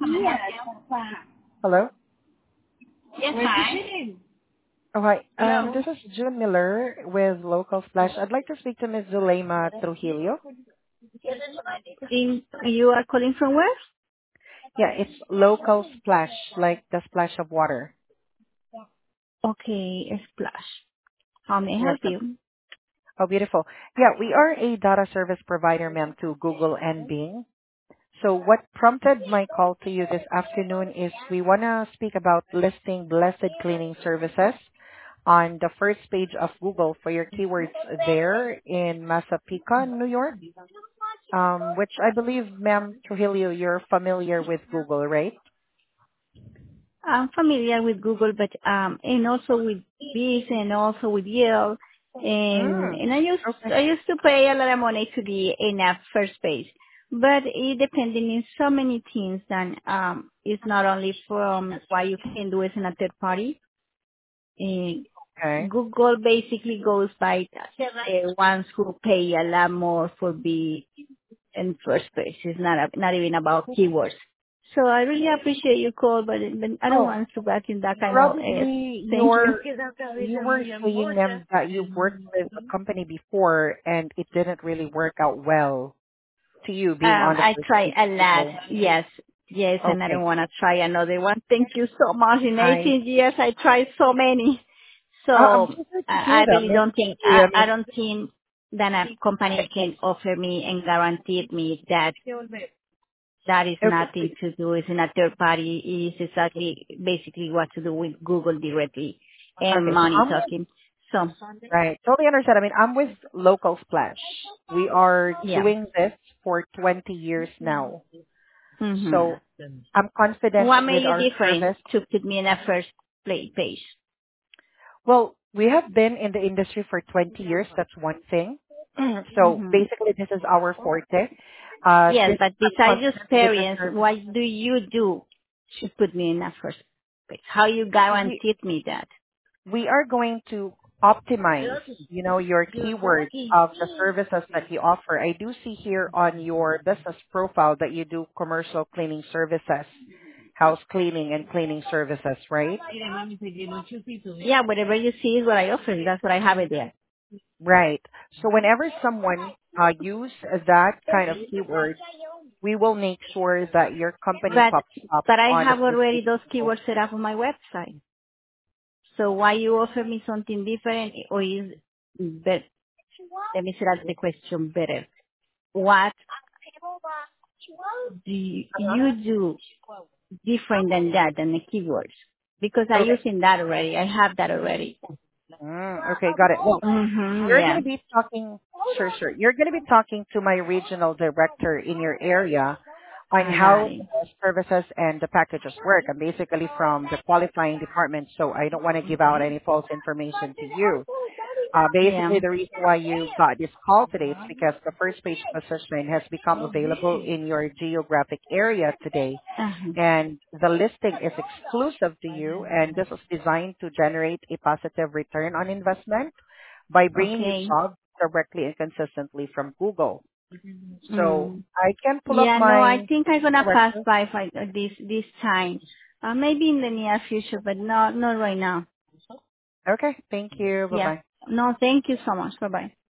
Hello? Yes, hi. Oh, hi. Hello. This is June Miller with Local Splash. I'd like to speak to Ms. Zulema Trujillo. You are calling from where? Yeah, it's Local Splash, like the splash of water. Okay, Splash. How may I Yes, help ma'am. you? Oh, beautiful. Yeah, we are a data service provider, ma'am, to Google and Bing. So what prompted my call to you this afternoon is we want to speak about listing blessed cleaning services on the first page of Google for your keywords there in Massapequa, New York. Which I believe, ma'am Trujillo, you're familiar with Google, right? I'm familiar with Google, but and also with this and also with Yale, Mm, and I used okay. I used to pay a lot of money to be in that first page, but it depending in so many things. Then it's not only from what you can do as a third party. Okay. Google basically goes by the ones who pay a lot more for be in first place. It's not even about keywords. So I really appreciate your call, but I don't Oh, want to back in that kind of probably thank you. you were saying them that you worked with a company before and it didn't really work out well to you being on the I first try page a of lot. Google. Yes, and I don't Okay. want to try another one. Thank you so much. In I 18 years, I tried so many. I'm So so sorry to hear I that, really Miss don't think Lee. I I mean, don't think that a company can offer me and guarantee me that that is nothing okay. to do. It's in a third party. It's exactly basically what to do with Google directly and Okay, so money talking. So right. Totally understand. I mean, I'm with Local Splash. We are yeah. doing this for 20 years now. hmm So I'm confident What made with you our different service. to put me in a first page? Well, we have been in the industry for 20 years. That's one thing. So hmm basically, this is our forte. Yes, This but I'm besides your confident with the experience, service. what do you do to put me in a first page? How you So we guaranteed me that? we are going to optimize, your keywords of the services that you offer. I do see here on your business profile that you do commercial cleaning services, house cleaning and cleaning services, right? Yeah, whatever you see is what I offer. That's what I have it there. Right. So whenever someone use that kind of keyword, we will make sure that your company But pops up but I on the have first already page those of Google. keywords set up on my website. So why you offer me something different or is but let me say that the question better. What do you do different than that than the keywords? Because I Okay. using that already. I have that already. Okay, got it. Well, you're going Yeah. to be talking, sure, sure. You're going to be talking to my regional director in your area on I got how it. the services and the packages work. I'm basically from the qualifying department, so I don't want to give out any false information to you. Yeah. Basically, the reason why you got this call today is because the first page position has become available in your geographic area today. Uh-huh. And the listing is exclusive to you, and this is designed to generate a positive return on investment by bringing you Okay. jobs directly and consistently from Google. So Mm. I can pull up Yeah, no, I my think I'm gonna pass director. by this time. Maybe in the near future, but not right now. Okay, thank you. Yeah. Bye-bye. No, thank you so much. Bye bye.